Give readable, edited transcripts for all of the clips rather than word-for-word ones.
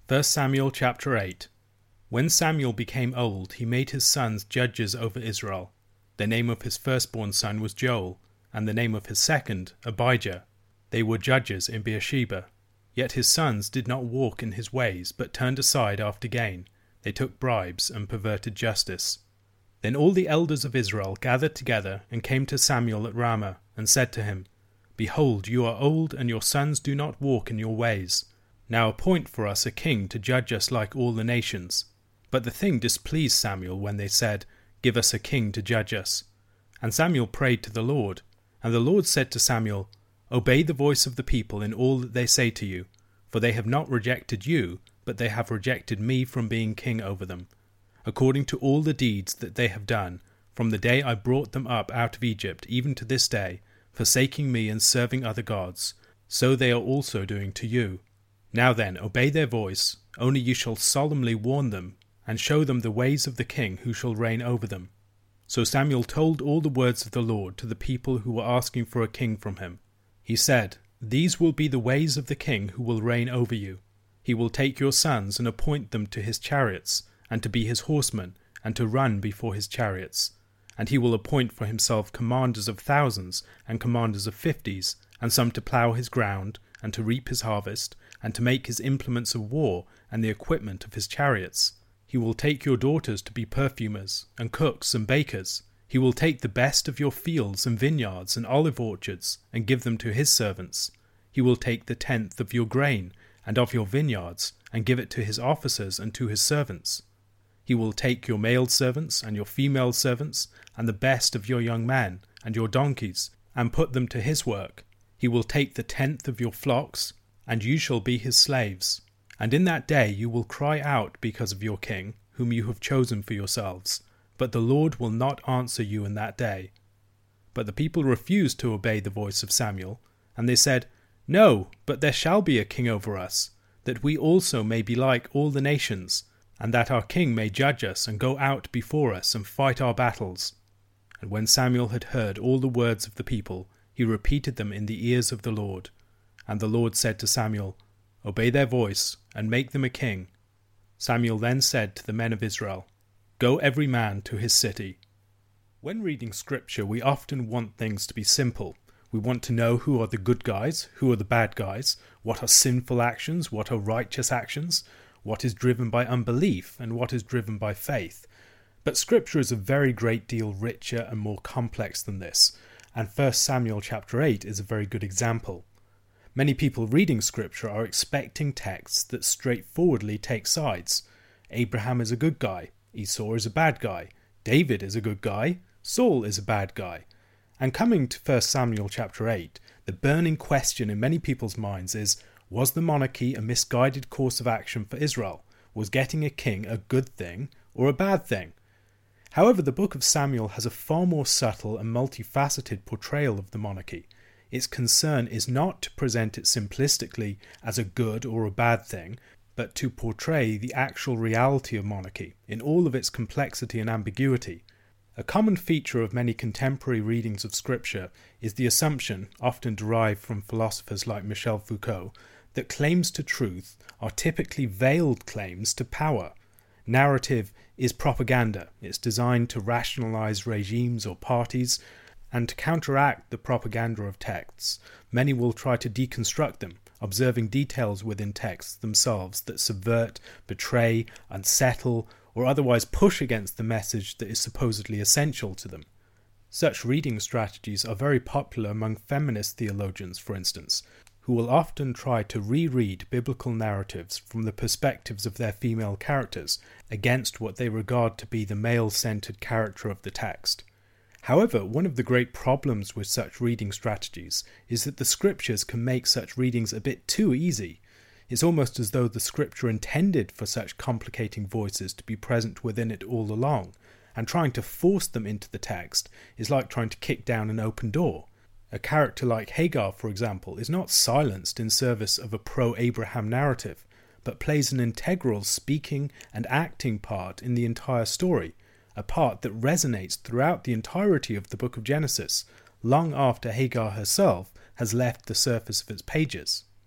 1 Samuel chapter 8. When Samuel became old, he made his sons judges over Israel. The name of his firstborn son was Joel, and the name of his second, Abijah. They were judges in Beersheba. Yet his sons did not walk in his ways, but turned aside after gain. They took bribes and perverted justice. Then all the elders of Israel gathered together and came to Samuel at Ramah, and said to him, Behold, you are old, and your sons do not walk in your ways. Now appoint for us a king to judge us like all the nations. But the thing displeased Samuel when they said, Give us a king to judge us. And Samuel prayed to the Lord. And the Lord said to Samuel, Obey the voice of the people in all that they say to you, for they have not rejected you, but they have rejected me from being king over them, according to all the deeds that they have done, from the day I brought them up out of Egypt, even to this day, forsaking me and serving other gods, so they are also doing to you. Now then, obey their voice, only you shall solemnly warn them, and show them the ways of the king who shall reign over them. So Samuel told all the words of the Lord to the people who were asking for a king from him. He said, These will be the ways of the king who will reign over you. He will take your sons and appoint them to his chariots, and to be his horsemen, and to run before his chariots. And he will appoint for himself commanders of thousands, and commanders of fifties, and some to plough his ground, and to reap his harvest, and to make his implements of war, and the equipment of his chariots. He will take your daughters to be perfumers, and cooks, and bakers. He will take the best of your fields, and vineyards, and olive orchards, and give them to his servants. He will take the tenth of your grain, and of your vineyards, and give it to his officers and to his servants. He will take your male servants, and your female servants, and the best of your young men, and your donkeys, and put them to his work. He will take the tenth of your flocks, and you shall be his slaves. And in that day you will cry out because of your king, whom you have chosen for yourselves. But the Lord will not answer you in that day. But the people refused to obey the voice of Samuel, and they said, No, but there shall be a king over us, that we also may be like all the nations, and that our king may judge us and go out before us and fight our battles. And when Samuel had heard all the words of the people, he repeated them in the ears of the Lord. And the Lord said to Samuel, Obey their voice, and make them a king. Samuel then said to the men of Israel, Go every man to his city. When reading scripture, we often want things to be simple. We want to know who are the good guys, who are the bad guys, what are sinful actions, what are righteous actions, what is driven by unbelief, and what is driven by faith. But scripture is a very great deal richer and more complex than this, and 1 Samuel chapter 8 is a very good example. Many people reading scripture are expecting texts that straightforwardly take sides. Abraham is a good guy, Esau is a bad guy, David is a good guy, Saul is a bad guy. And coming to 1 Samuel chapter 8, the burning question in many people's minds is, was the monarchy a misguided course of action for Israel? Was getting a king a good thing or a bad thing? However, the book of Samuel has a far more subtle and multifaceted portrayal of the monarchy. Its concern is not to present it simplistically as a good or a bad thing, but to portray the actual reality of monarchy in all of its complexity and ambiguity. A common feature of many contemporary readings of scripture is the assumption, often derived from philosophers like Michel Foucault, that claims to truth are typically veiled claims to power. Narrative is propaganda. It's designed to rationalize regimes or parties, and to counteract the propaganda of texts, many will try to deconstruct them, observing details within texts themselves that subvert, betray, unsettle, or otherwise push against the message that is supposedly essential to them. Such reading strategies are very popular among feminist theologians, for instance, who will often try to reread biblical narratives from the perspectives of their female characters against what they regard to be the male-centered character of the text. However, one of the great problems with such reading strategies is that the scriptures can make such readings a bit too easy. It's almost as though the scripture intended for such complicating voices to be present within it all along, and trying to force them into the text is like trying to kick down an open door. A character like Hagar, for example, is not silenced in service of a pro-Abraham narrative, but plays an integral speaking and acting part in the entire story, a part that resonates throughout the entirety of the book of Genesis, long after Hagar herself has left the surface of its pages.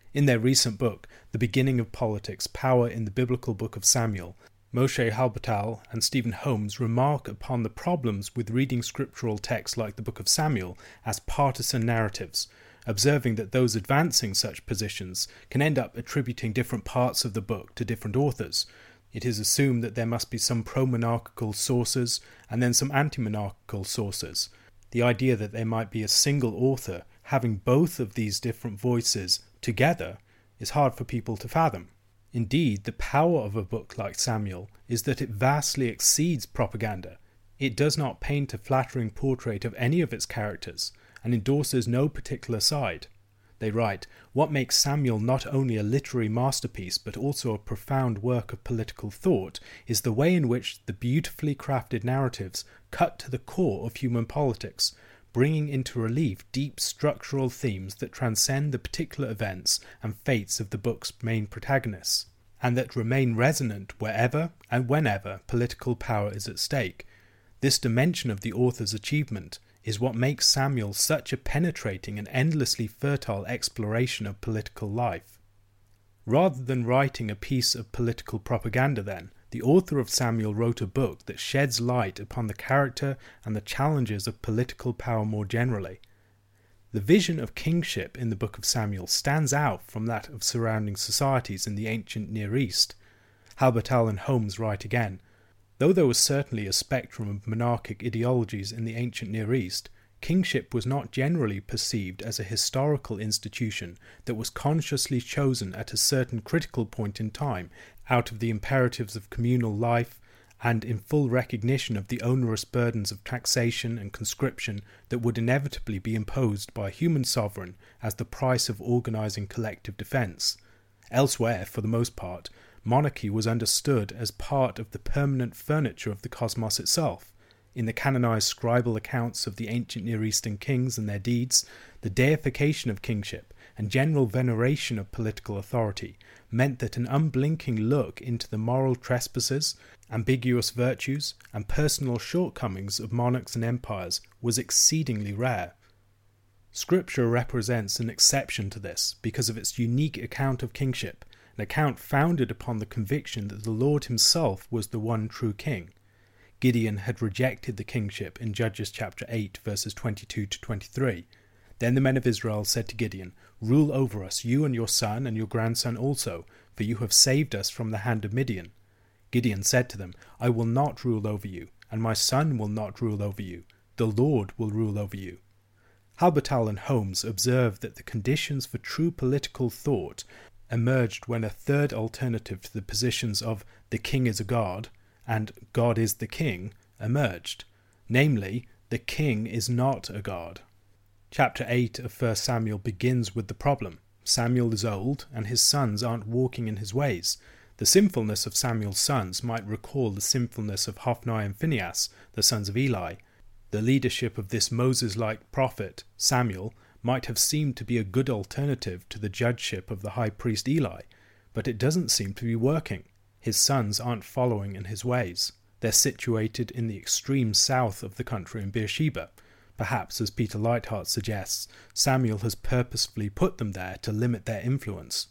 In their recent book, The Beginning of Politics, Power in the Biblical Book of Samuel, Moshe Halbertal and Stephen Holmes remark upon the problems with reading scriptural texts like the Book of Samuel as partisan narratives, observing that those advancing such positions can end up attributing different parts of the book to different authors. It is assumed that there must be some pro-monarchical sources and then some anti-monarchical sources. The idea that there might be a single author having both of these different voices together is hard for people to fathom. Indeed, the power of a book like Samuel is that it vastly exceeds propaganda. It does not paint a flattering portrait of any of its characters and endorses no particular side. They write, "What makes Samuel not only a literary masterpiece but also a profound work of political thought is the way in which the beautifully crafted narratives cut to the core of human politics, bringing into relief deep structural themes that transcend the particular events and fates of the book's main protagonists, and that remain resonant wherever and whenever political power is at stake. This dimension of the author's achievement is what makes Samuel such a penetrating and endlessly fertile exploration of political life." Rather than writing a piece of political propaganda, then, the author of Samuel wrote a book that sheds light upon the character and the challenges of political power more generally. The vision of kingship in the Book of Samuel stands out from that of surrounding societies in the ancient Near East. Halbertal and Holmes write again, "Though there was certainly a spectrum of monarchic ideologies in the ancient Near East, kingship was not generally perceived as a historical institution that was consciously chosen at a certain critical point in time out of the imperatives of communal life and in full recognition of the onerous burdens of taxation and conscription that would inevitably be imposed by a human sovereign as the price of organizing collective defense. Elsewhere, for the most part, monarchy was understood as part of the permanent furniture of the cosmos itself. In the canonized scribal accounts of the ancient Near Eastern kings and their deeds, the deification of kingship and general veneration of political authority meant that an unblinking look into the moral trespasses, ambiguous virtues, and personal shortcomings of monarchs and empires was exceedingly rare. Scripture represents an exception to this because of its unique account of kingship, an account founded upon the conviction that the Lord himself was the one true king. Gideon had rejected the kingship in Judges chapter 8, verses 22 to 23. Then the men of Israel said to Gideon, "Rule over us, you and your son and your grandson also, for you have saved us from the hand of Midian." Gideon said to them, "I will not rule over you, and my son will not rule over you. The Lord will rule over you." Halbertal and Holmes observe that the conditions for true political thought emerged when a third alternative to the positions of "the king is a god" and "God is the king" emerged, namely, the king is not a god. Chapter 8 of 1 Samuel begins with the problem. Samuel is old, and his sons aren't walking in his ways. The sinfulness of Samuel's sons might recall the sinfulness of Hophni and Phinehas, the sons of Eli. The leadership of this Moses-like prophet, Samuel, might have seemed to be a good alternative to the judgeship of the high priest Eli, but it doesn't seem to be working. His sons aren't following in his ways. They're situated in the extreme south of the country in Beersheba. Perhaps, as Peter Leithart suggests, Samuel has purposefully put them there to limit their influence.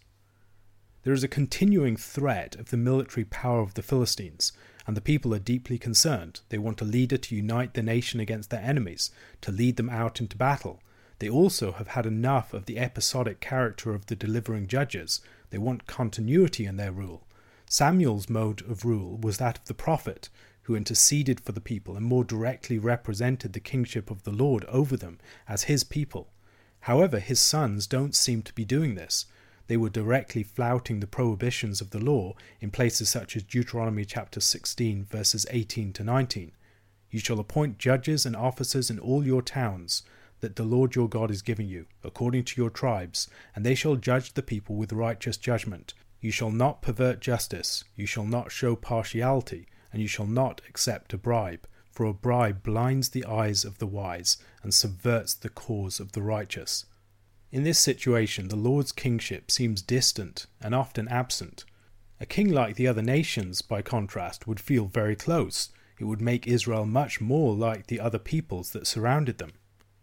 There is a continuing threat of the military power of the Philistines, and the people are deeply concerned. They want a leader to unite the nation against their enemies, to lead them out into battle. They also have had enough of the episodic character of the delivering judges. They want continuity in their rule. Samuel's mode of rule was that of the prophet, who interceded for the people and more directly represented the kingship of the Lord over them as his people. However, his sons don't seem to be doing this. They were directly flouting the prohibitions of the law in places such as Deuteronomy chapter 16, verses 18 to 19. "You shall appoint judges and officers in all your towns, that the Lord your God is giving you, according to your tribes, and they shall judge the people with righteous judgment. You shall not pervert justice, you shall not show partiality, and you shall not accept a bribe, for a bribe blinds the eyes of the wise and subverts the cause of the righteous." In this situation, the Lord's kingship seems distant and often absent. A king like the other nations, by contrast, would feel very close. It would make Israel much more like the other peoples that surrounded them.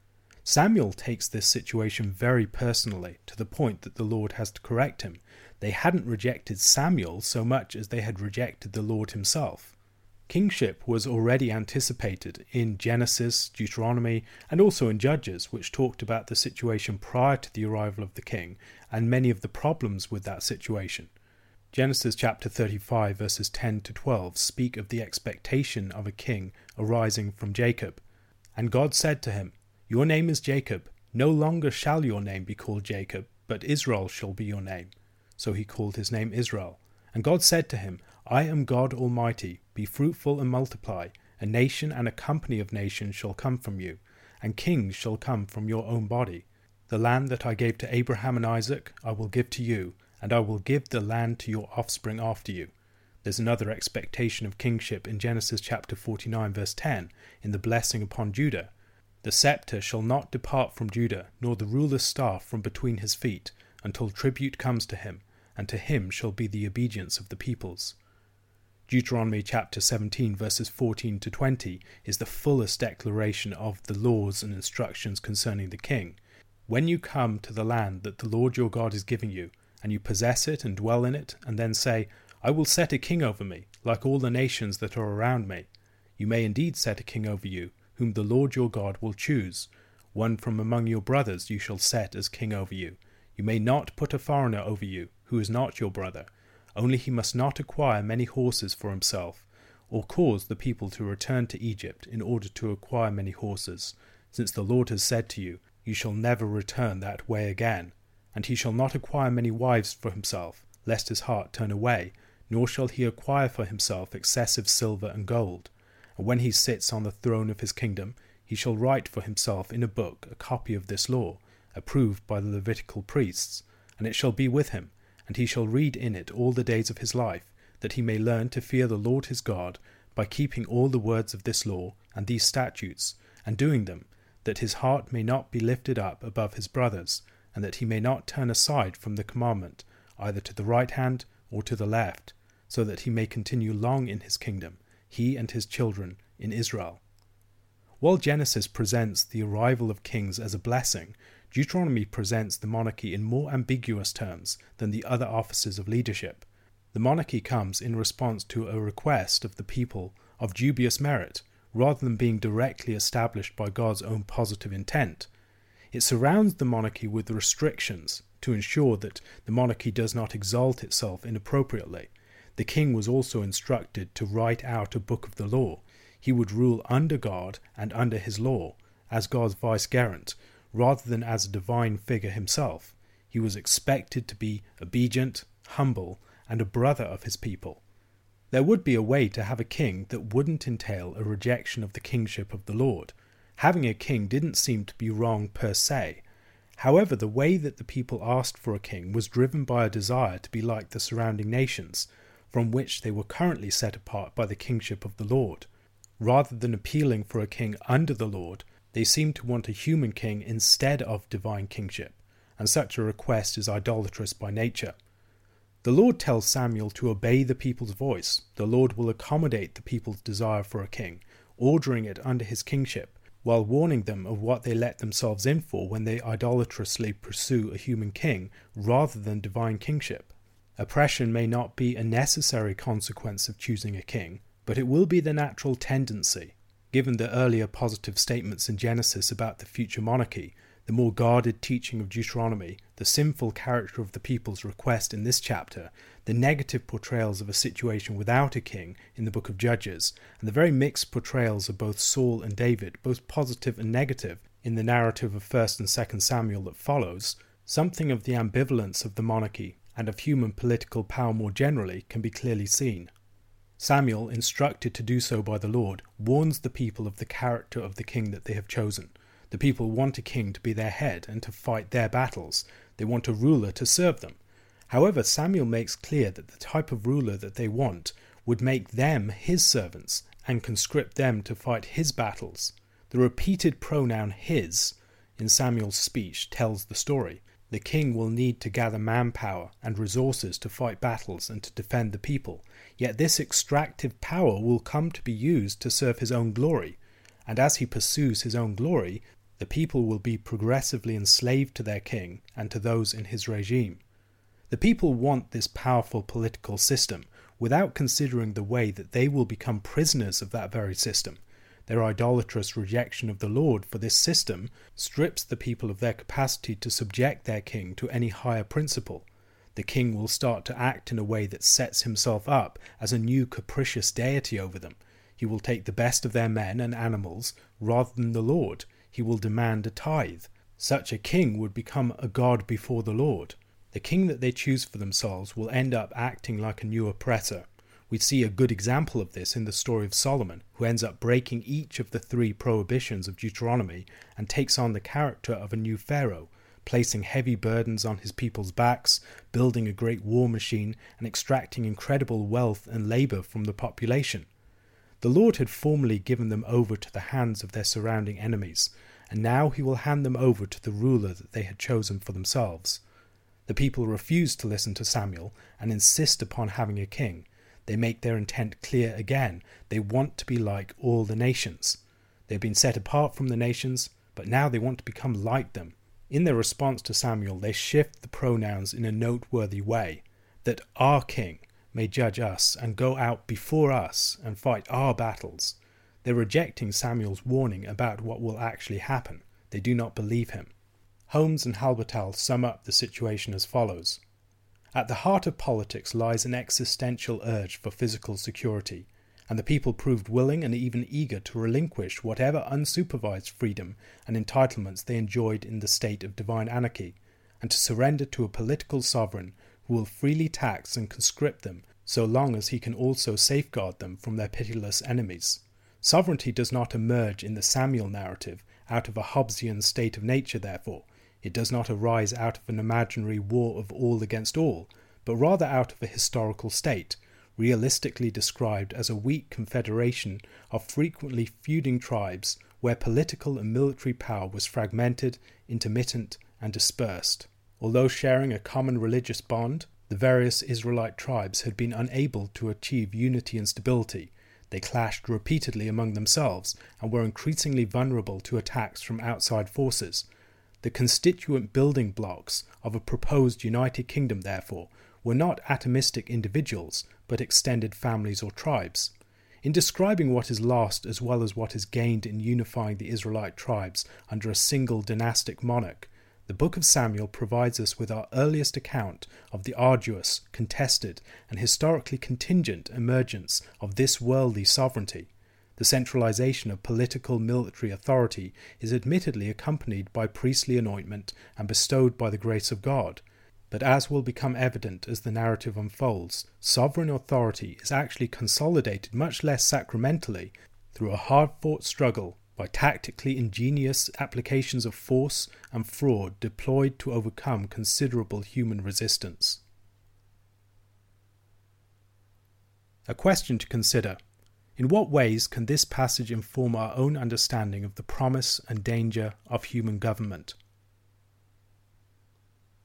Samuel takes this situation very personally, to the point that the Lord has to correct him. They hadn't rejected Samuel so much as they had rejected the Lord himself. Kingship was already anticipated in Genesis, Deuteronomy, and also in Judges, which talked about the situation prior to the arrival of the king and many of the problems with that situation. Genesis chapter 35 verses 10 to 12 speak of the expectation of a king arising from Jacob. And God said to him, "Your name is Jacob. No longer shall your name be called Jacob, but Israel shall be your name." So he called his name Israel. And God said to him, "I am God Almighty. Be fruitful and multiply. A nation and a company of nations shall come from you, and kings shall come from your own body. The land that I gave to Abraham and Isaac I will give to you, and I will give the land to your offspring after you." There's another expectation of kingship in Genesis chapter 49 verse 10 in the blessing upon Judah. "The scepter shall not depart from Judah, nor the ruler's staff from between his feet, until tribute comes to him, and to him shall be the obedience of the peoples." Deuteronomy chapter 17 verses 14 to 20 is the fullest declaration of the laws and instructions concerning the king. "When you come to the land that the Lord your God is giving you, and you possess it and dwell in it, and then say, 'I will set a king over me, like all the nations that are around me,' you may indeed set a king over you, whom the Lord your God will choose. One from among your brothers you shall set as king over you. You may not put a foreigner over you, who is not your brother. Only he must not acquire many horses for himself, or cause the people to return to Egypt in order to acquire many horses, since the Lord has said to you, 'You shall never return that way again.' And he shall not acquire many wives for himself, lest his heart turn away, nor shall he acquire for himself excessive silver and gold. And when he sits on the throne of his kingdom, he shall write for himself in a book a copy of this law, approved by the Levitical priests, and it shall be with him, and he shall read in it all the days of his life, that he may learn to fear the Lord his God, by keeping all the words of this law and these statutes, and doing them, that his heart may not be lifted up above his brothers, and that he may not turn aside from the commandment, either to the right hand or to the left, so that he may continue long in his kingdom, he and his children in Israel." While Genesis presents the arrival of kings as a blessing, Deuteronomy presents the monarchy in more ambiguous terms than the other offices of leadership. The monarchy comes in response to a request of the people of dubious merit, rather than being directly established by God's own positive intent. It surrounds the monarchy with restrictions to ensure that the monarchy does not exalt itself inappropriately. The king was also instructed to write out a book of the law. He would rule under God and under his law, as God's vicegerent, rather than as a divine figure himself. He was expected to be obedient, humble, and a brother of his people. There would be a way to have a king that wouldn't entail a rejection of the kingship of the Lord. Having a king didn't seem to be wrong per se. However, the way that the people asked for a king was driven by a desire to be like the surrounding nations, from which they were currently set apart by the kingship of the Lord. Rather than appealing for a king under the Lord, they seem to want a human king instead of divine kingship, and such a request is idolatrous by nature. The Lord tells Samuel to obey the people's voice. The Lord will accommodate the people's desire for a king, ordering it under his kingship, while warning them of what they let themselves in for when they idolatrously pursue a human king rather than divine kingship. Oppression may not be a necessary consequence of choosing a king, but it will be the natural tendency. Given the earlier positive statements in Genesis about the future monarchy, the more guarded teaching of Deuteronomy, the sinful character of the people's request in this chapter, the negative portrayals of a situation without a king in the book of Judges, and the very mixed portrayals of both Saul and David, both positive and negative, in the narrative of 1st and 2nd Samuel that follows, something of the ambivalence of the monarchy and of human political power more generally can be clearly seen. Samuel, instructed to do so by the Lord, warns the people of the character of the king that they have chosen. The people want a king to be their head and to fight their battles. They want a ruler to serve them. However, Samuel makes clear that the type of ruler that they want would make them his servants and conscript them to fight his battles. The repeated pronoun his in Samuel's speech tells the story. The king will need to gather manpower and resources to fight battles and to defend the people, yet this extractive power will come to be used to serve his own glory, and as he pursues his own glory, The people will be progressively enslaved to their king and to those in his regime. The people want this powerful political system without considering the way that they will become prisoners of that very system. Their idolatrous rejection of the Lord for this system strips the people of their capacity to subject their king to any higher principle. The king will start to act in a way that sets himself up as a new capricious deity over them. He will take the best of their men and animals rather than the Lord. He will demand a tithe. Such a king would become a god before the Lord. The king that they choose for themselves will end up acting like a new oppressor. We see a good example of this in the story of Solomon, who ends up breaking each of the 3 prohibitions of Deuteronomy and takes on the character of a new pharaoh, placing heavy burdens on his people's backs, building a great war machine, and extracting incredible wealth and labour from the population. The Lord had formerly given them over to the hands of their surrounding enemies, and now he will hand them over to the ruler that they had chosen for themselves. The people refuse to listen to Samuel and insist upon having a king. They make their intent clear again. They want to be like all the nations. They've been set apart from the nations, but now they want to become like them. In their response to Samuel, they shift the pronouns in a noteworthy way, that our king may judge us and go out before us and fight our battles. They're rejecting Samuel's warning about what will actually happen. They do not believe him. Holmes and Halbertal sum up the situation as follows. At the heart of politics lies an existential urge for physical security, and the people proved willing and even eager to relinquish whatever unsupervised freedom and entitlements they enjoyed in the state of divine anarchy, and to surrender to a political sovereign who will freely tax and conscript them so long as he can also safeguard them from their pitiless enemies. Sovereignty does not emerge in the Samuel narrative out of a Hobbesian state of nature, therefore. It does not arise out of an imaginary war of all against all, but rather out of a historical state, realistically described as a weak confederation of frequently feuding tribes where political and military power was fragmented, intermittent, and dispersed. Although sharing a common religious bond, the various Israelite tribes had been unable to achieve unity and stability. They clashed repeatedly among themselves and were increasingly vulnerable to attacks from outside forces. The constituent building blocks of a proposed United Kingdom, therefore, were not atomistic individuals, but extended families or tribes. In describing what is lost as well as what is gained in unifying the Israelite tribes under a single dynastic monarch, the Book of Samuel provides us with our earliest account of the arduous, contested, and historically contingent emergence of this worldly sovereignty. The centralization of political military authority is admittedly accompanied by priestly anointment and bestowed by the grace of God. But as will become evident as the narrative unfolds, sovereign authority is actually consolidated much less sacramentally through a hard-fought struggle by tactically ingenious applications of force and fraud deployed to overcome considerable human resistance. A question to consider. In what ways can this passage inform our own understanding of the promise and danger of human government?